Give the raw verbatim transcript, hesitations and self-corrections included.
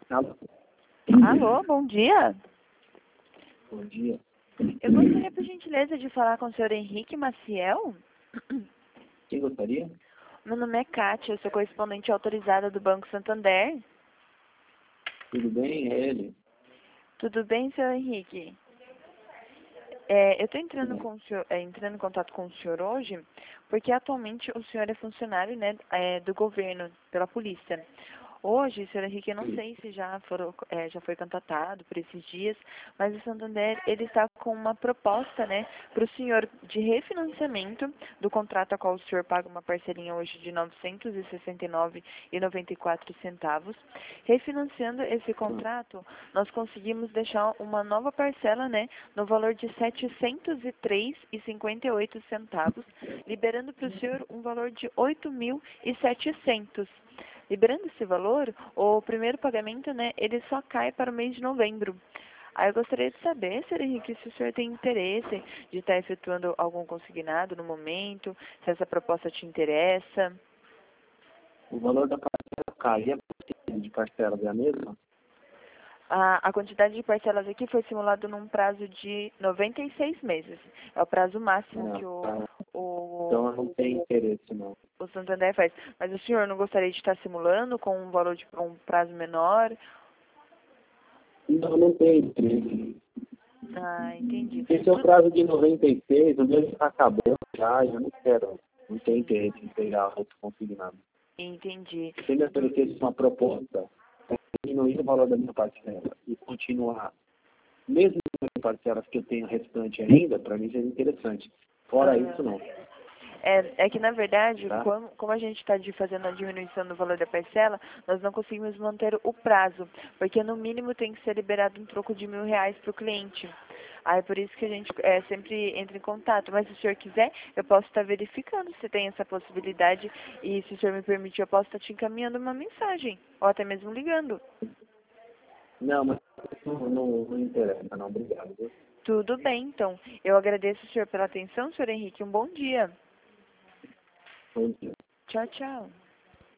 Alô? Alô, bom dia. Bom dia. Eu gostaria, por gentileza, de falar com o senhor Henrique Maciel. Quem gostaria? Meu nome é Kátia, eu sou correspondente autorizada do Banco Santander. Tudo bem? É ele? Tudo bem, senhor Henrique? É, eu estou entrando, com o senhor- é, entrando em contato com o senhor hoje porque atualmente o senhor é funcionário, né, é, do governo, pela polícia. Hoje, senhor Henrique, eu não sei se já, foram, é, já foi contatado por esses dias, mas o Santander ele está com uma proposta, né, para o senhor de refinanciamento do contrato a qual o senhor paga uma parcelinha hoje de novecentos e sessenta e nove reais e noventa e quatro centavos. Refinanciando esse contrato, nós conseguimos deixar uma nova parcela, né, no valor de setecentos e três reais e cinquenta e oito centavos, liberando para o senhor um valor de oito mil e setecentos. Liberando esse valor, o primeiro pagamento, né, ele só cai para o mês de novembro. Aí eu gostaria de saber, senhor Henrique, se o senhor tem interesse de estar efetuando algum consignado no momento, se essa proposta te interessa. O valor da parcela cai. E a quantidade de parcelas é a mesma? A, a quantidade de parcelas aqui foi simulado num prazo de noventa e seis meses. É o prazo máximo Não, que o, tá. o, Então eu não tenho interesse, não. o Santander faz. Mas o senhor não gostaria de estar simulando com um valor de um prazo menor? Não, não tenho interesse. Ah, entendi. Esse é o prazo de noventa e seis, o meu está acabando já, eu não quero. Não tenho interesse em pegar outro consignado. Entendi. Se me oferecesse uma proposta para diminuir o valor da minha parcela e continuar, mesmo com as parcelas que eu tenho restante ainda, para mim seria interessante. Fora Ah, isso, não. É, é que, na verdade, Tá? como, como a gente está fazendo a diminuição do valor da parcela, nós não conseguimos manter o prazo, porque no mínimo tem que ser liberado um troco de mil reais para o cliente. Aí por isso que a gente é, sempre entra em contato. Mas se o senhor quiser, eu posso estar verificando se tem essa possibilidade e se o senhor me permitir, eu posso estar te encaminhando uma mensagem, ou até mesmo ligando. Não, mas não, não, não interessa, não. Obrigado. Viu? Tudo bem, então. Eu agradeço o senhor pela atenção, senhor Henrique. Um bom dia. Bom dia. Tchau, tchau.